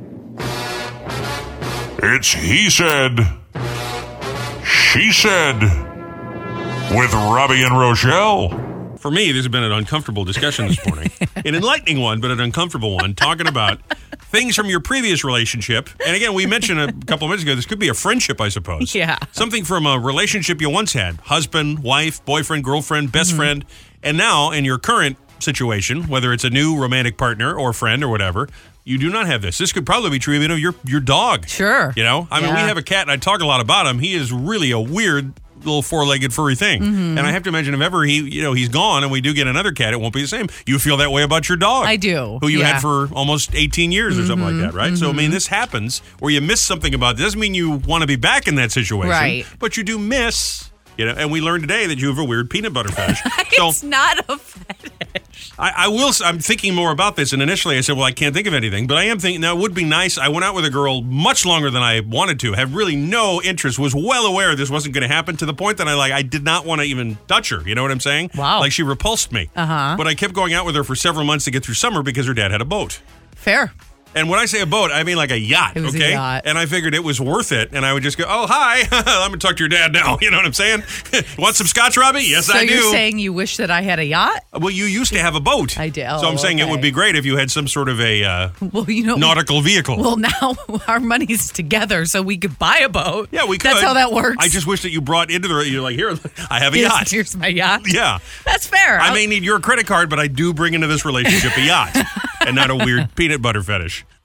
It's he said. She said. With Robbie and Rochelle. For me, this has been an uncomfortable discussion this morning. An enlightening one, but an uncomfortable one, talking about things from your previous relationship. And again, we mentioned a couple of minutes ago, this could be a friendship, I suppose. Yeah. Something from a relationship you once had. Husband, wife, boyfriend, girlfriend, best friend. And now, in your current situation, whether it's a new romantic partner or friend or whatever, you do not have this. This could probably be true even of your dog. Sure. I mean, we have a cat, and I talk a lot about him. He is really a weird little four-legged furry thing. And I have to imagine if ever he's gone and we do get another cat, it won't be the same. You feel that way about your dog. I do. Who you had for almost 18 years or something like that, right? So, I mean, this happens where you miss something about it. Doesn't mean you want to be back in that situation. Right. But you do miss, and we learned today that you have a weird peanut butter fetish. It's not a fetish. I'm thinking more about this, and initially I said, well, I can't think of anything, but I am thinking, now it would be nice. I went out with a girl much longer than I wanted to, had really no interest, was well aware this wasn't going to happen, to the point that I did not want to even touch her. You know what I'm saying? Wow. Like, she repulsed me. But I kept going out with her for several months to get through summer because her dad had a boat. Fair. And when I say a boat, I mean like a yacht, It was okay? a yacht. And I figured it was worth it. And I would just go, oh, hi. I'm going to talk to your dad now. You know what I'm saying? Want some scotch, Robbie? Yes, I do. So you're saying you wish that I had a yacht? Well, you used to have a boat. I did. So I'm saying it would be great if you had some sort of a nautical vehicle. Well, now our money's together, so we could buy a boat. Yeah, we could. That's how that works. I just wish that you brought into you're like, here, I have a yacht. Here's my yacht. Yeah. That's fair. I may need your credit card, but I do bring into this relationship a yacht and not a weird peanut butter fetish.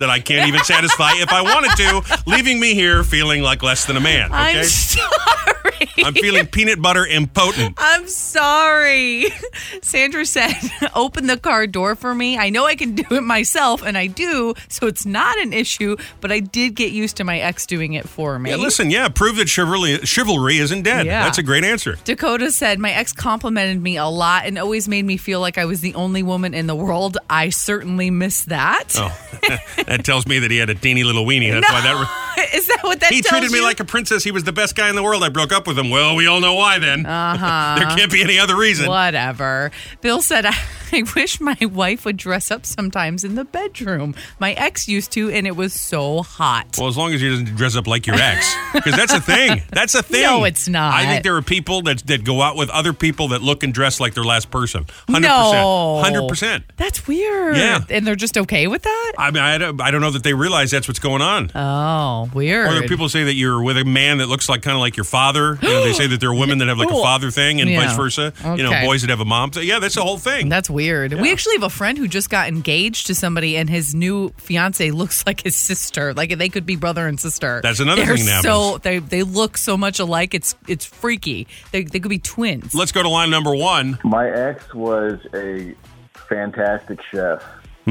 that I can't even satisfy if I wanted to, leaving me here feeling like less than a man. Okay? I'm sorry. I'm feeling peanut butter impotent. I'm sorry. Sandra said, open the car door for me. I know I can do it myself, and I do, so it's not an issue, but I did get used to my ex doing it for me. Yeah, listen, prove that chivalry isn't dead. Yeah. That's a great answer. Dakota said, my ex complimented me a lot and always made me feel like I was the only woman in the world. I certainly miss that. Oh, that tells me that he had a teeny little weenie. That's why that. Is that what that He tells treated me you? like a princess. He was the best guy in the world. I broke up with him. Well, we all know why then. Uh-huh. There can't be any other reason. Whatever. Bill said, I wish my wife would dress up sometimes in the bedroom. My ex used to, and it was so hot. Well, as long as he doesn't dress up like your ex. Because that's a thing. That's a thing. No, it's not. I think there are people that go out with other people that look and dress like their last person. 100%. No. 100%. That's weird. Yeah. And they're just okay with that? I mean, I don't know that they realize that's what's going on. Oh, weird. Or there are people say that you're with a man that looks like kind of like your father. They say that there are women that have like a father thing and vice versa. Okay. Boys that have a mom. So, yeah, that's the whole thing. That's weird. Yeah. We actually have a friend who just got engaged to somebody, and his new fiance looks like his sister. Like they could be brother and sister. That's another thing that happens. They look so much alike. It's freaky. They could be twins. Let's go to line number 1. My ex was a fantastic chef.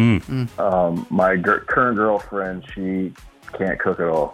My current girlfriend, she can't cook at all.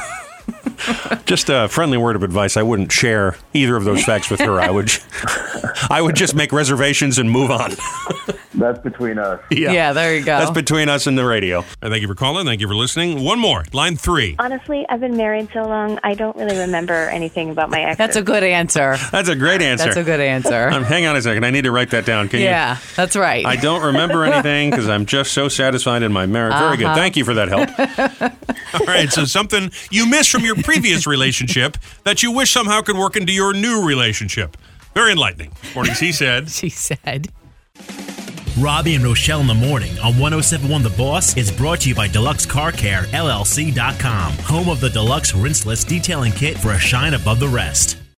Just a friendly word of advice. I wouldn't share either of those facts with her. I would just make reservations and move on. That's between us. Yeah, there you go. That's between us and the radio. And thank you for calling. Thank you for listening. One more. Line 3. Honestly, I've been married so long, I don't really remember anything about my ex. That's a good answer. That's a great answer. That's a good answer. Hang on a second. I need to write that down. Can you? Yeah, that's right. I don't remember anything because I'm just so satisfied in my marriage. Very good. Thank you for that help. All right. So something you missed from your previous relationship that you wish somehow could work into your new relationship. Very enlightening. Mornings, he said. She said. Robbie and Rochelle in the morning on 107.1 The Boss is brought to you by Deluxe Car Care, LLC.com, home of the Deluxe Rinseless Detailing Kit for a shine above the rest.